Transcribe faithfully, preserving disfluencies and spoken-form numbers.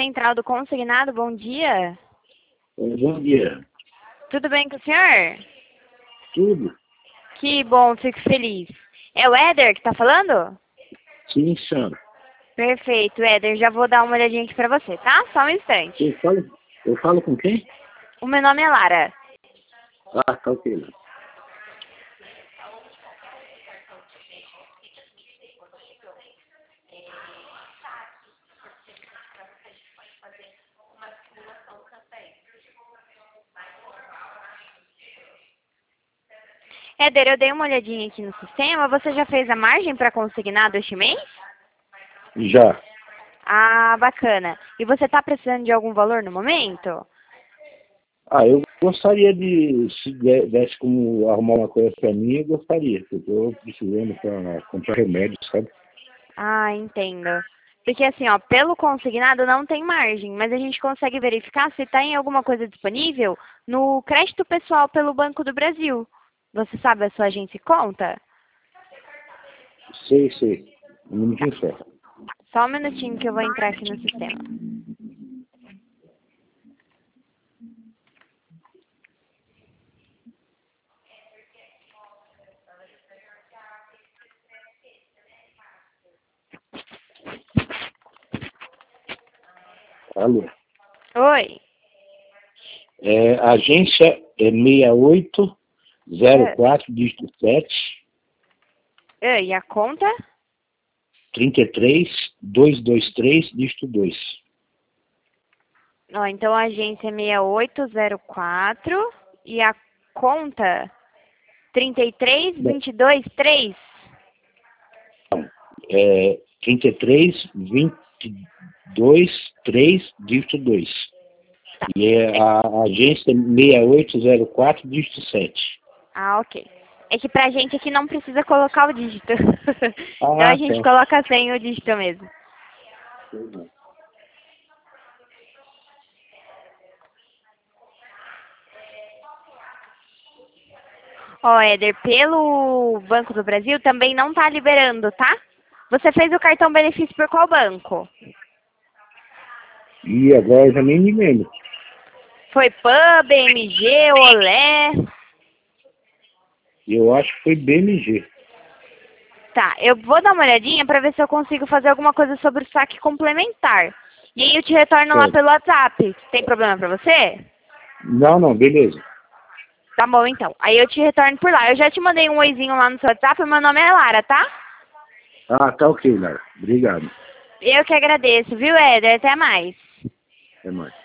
Central do Consignado, bom dia. Bom dia. Tudo bem com o senhor? Tudo? Que bom, fico feliz. É o Éder que está falando? Sim, senhora. Perfeito, Éder. Já vou dar uma olhadinha aqui para você, tá? Só um instante. Eu falo, eu falo com quem? O meu nome é Lara. Ah, tá ok. Éder, eu dei uma olhadinha aqui no sistema. Você já fez a margem para consignado este mês? Já. Ah, bacana. E você está precisando de algum valor no momento? Ah, eu gostaria de, se de- desse como arrumar uma coisa pra mim, eu gostaria. Porque eu estou precisando para comprar remédio, sabe? Ah, entendo. Porque assim, ó, pelo consignado não tem margem, mas a gente consegue verificar se está em alguma coisa disponível no crédito pessoal pelo Banco do Brasil. Você sabe a sua agência e conta? Sei, sei. Um minutinho só. Só um minutinho que eu vou entrar aqui no sistema. Alô? Oi. É, a agência é seis oito zero É. quatro, dígito sete, É, e a conta? trinta e três, duzentos e vinte e três, dígito dois. Ó, então a agência é seis oito zero quatro e a conta trinta e três, vinte e dois, três. É, trinta e três, vinte e dois, três, dígito dois. Tá. E é a agência seis oito zero quatro, dígito sete. Ah, ok. É que pra gente aqui não precisa colocar o dígito. Então a Ah, gente tá. coloca sem o dígito mesmo. Ó, Éder, pelo Banco do Brasil também não tá liberando, tá? Você fez o cartão benefício por qual banco? E agora eu já nem me lembro. Foi Pan, B M G, Olé? Eu acho que foi B M G. Tá, eu vou dar uma olhadinha pra ver se eu consigo fazer alguma coisa sobre o saque complementar. E aí eu te retorno lá Certo. pelo WhatsApp. Tem problema pra você? Não, não, beleza. Tá bom, então. Aí eu te retorno por lá. Eu já te mandei um oizinho lá no seu WhatsApp. Meu nome é Lara, tá? Ah, tá ok, Lara. Obrigado. Eu que agradeço, viu, Éder? Até mais. Até mais.